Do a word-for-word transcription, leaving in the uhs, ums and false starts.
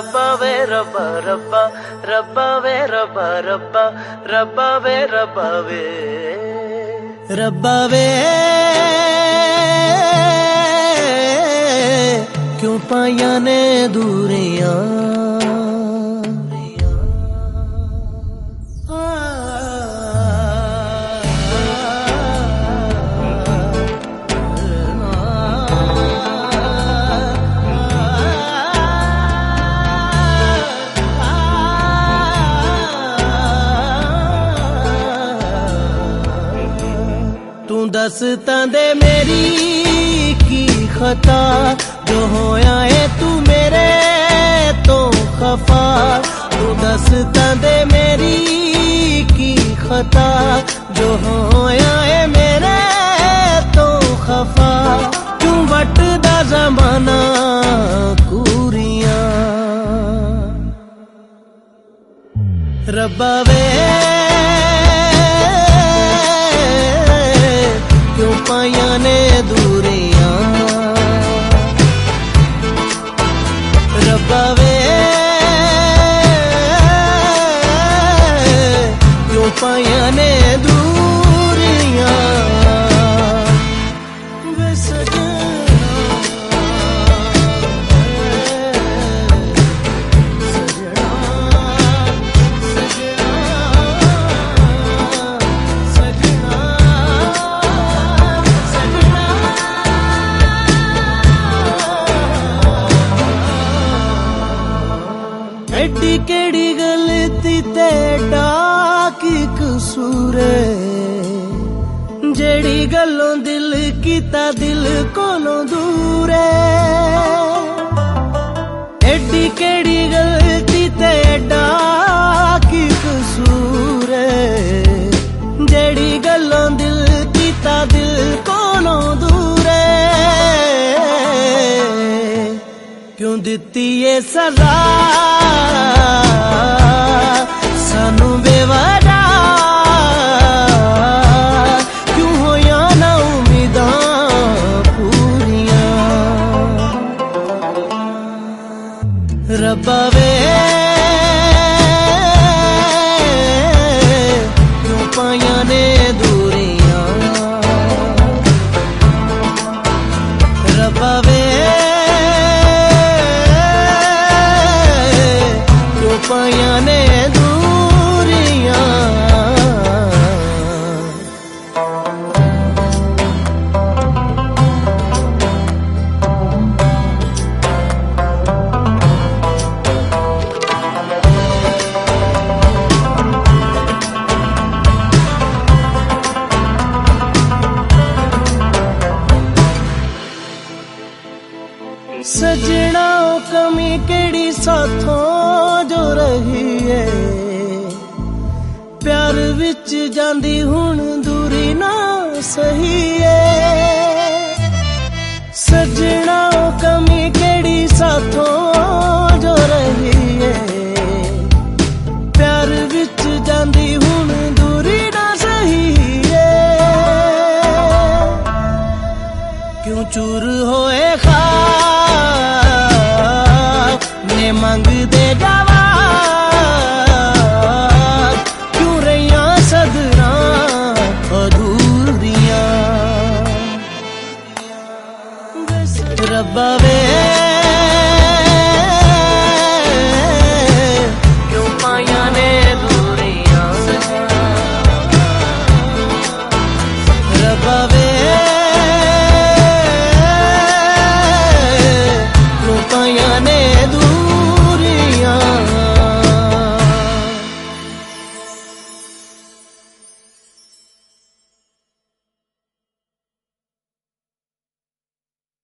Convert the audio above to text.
रब्बा वे रब्बा रब्बा रब्बा वे रब्बा रब्बा रब्बा वे रब्बा वे रब्बा वे क्यों पाया ने दूरियां तू दस तांदे मेरी की खता जो होया है तू मेरे तो खफा तू दस तांदे मेरी की खता जो होया है मेरे तो खफा तू वटदा ज़माना कूरियां रब्बा वे क्यों पाया ने दूरियां रब्बा वे क्यों पाया ने दूरियां वे सजना एडी केड़ी गलती तेरा की कसूर जेड़ी गलों दिल कीता दिल कोलों दूर एडी केड़ी गलती तेरा की कसूर जेड़ी गलों दिल कीता दिल कोलों दूर क्यों दिती ये सजा सानू बेवजह क्यों होया ना उम्मीदां पूरियां रब्बा वे क्यों पाया ने दूरियां रब्बा वे पाया ने दूरियां सजना कमी केड़ी साथों जो रही है प्यार विच जांदी हुण दूरी ना सही है सजना कमी केड़ी साथों जो रही है प्यार विच जांदी हुण दूरी ना सही है क्यों चूर होए खा मंग दे जवाब क्यों रहियां सदरा अधूरियां रब्बा वे